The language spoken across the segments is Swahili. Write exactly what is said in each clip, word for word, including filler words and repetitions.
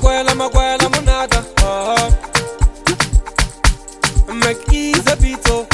Makwela, makwela, monaka. Uh-huh. Make easy pito.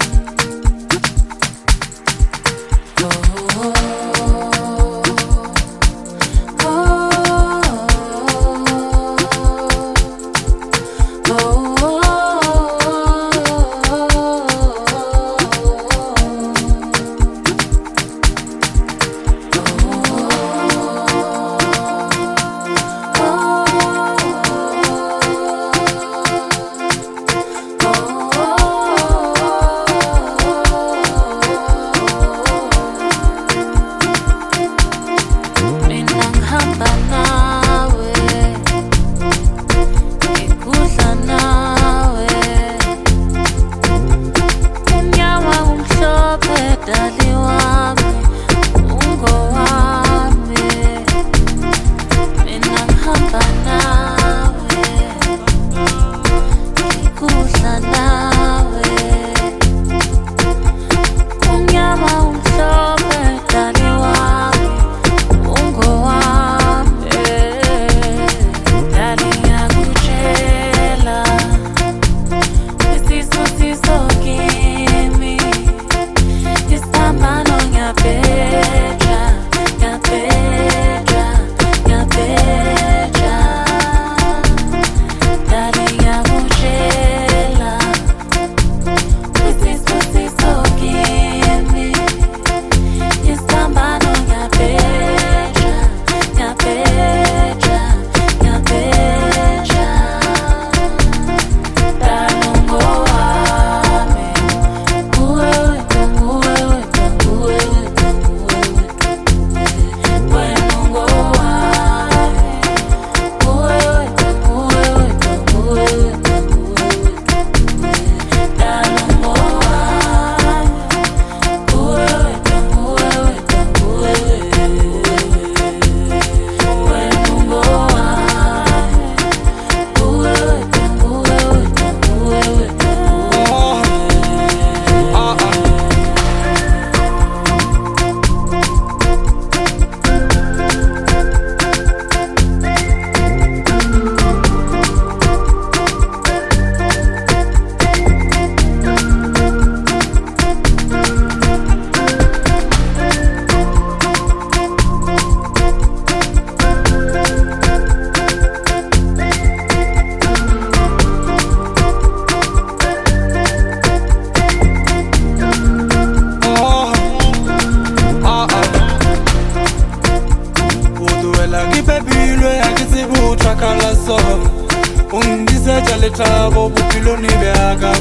Letabo bupiloni beaga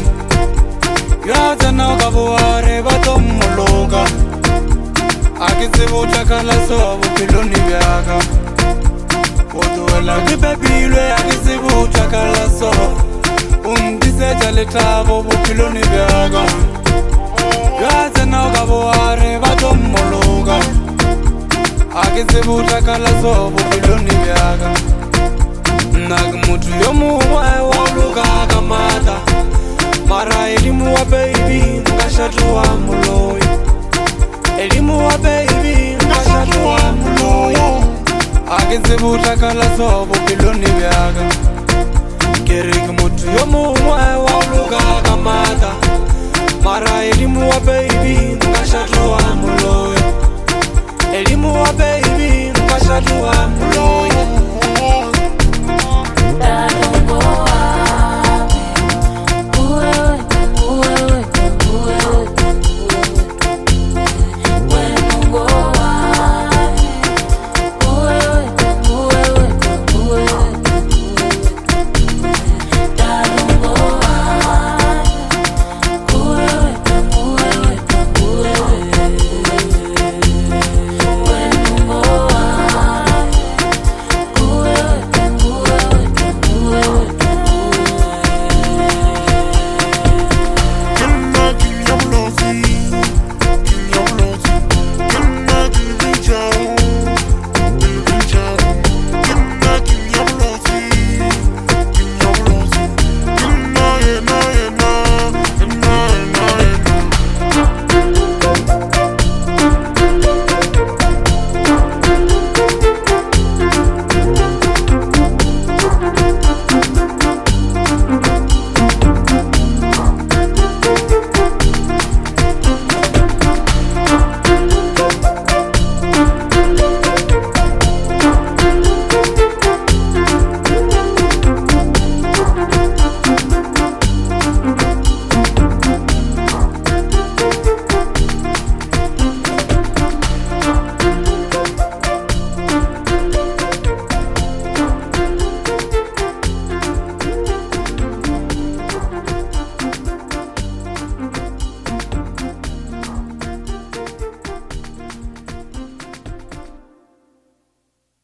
Yata na kabuare batom mologa Akitse butakala so bupiloni beaga Oduela kipebilwe akitse butakala so Undise letabo bupiloni beaga Yata na kabuare batom mologa Akitse butakala so bupiloni beaga Nag mutu yomu wae waluka kamata Mara elimu wa baby Ngashatu wa muloy Elimu wa baby Ngashatu wa muloy Aginze butakala sobo piloni vyaga Kerik mutu yomu wae waluka kamata Mara elimu wa baby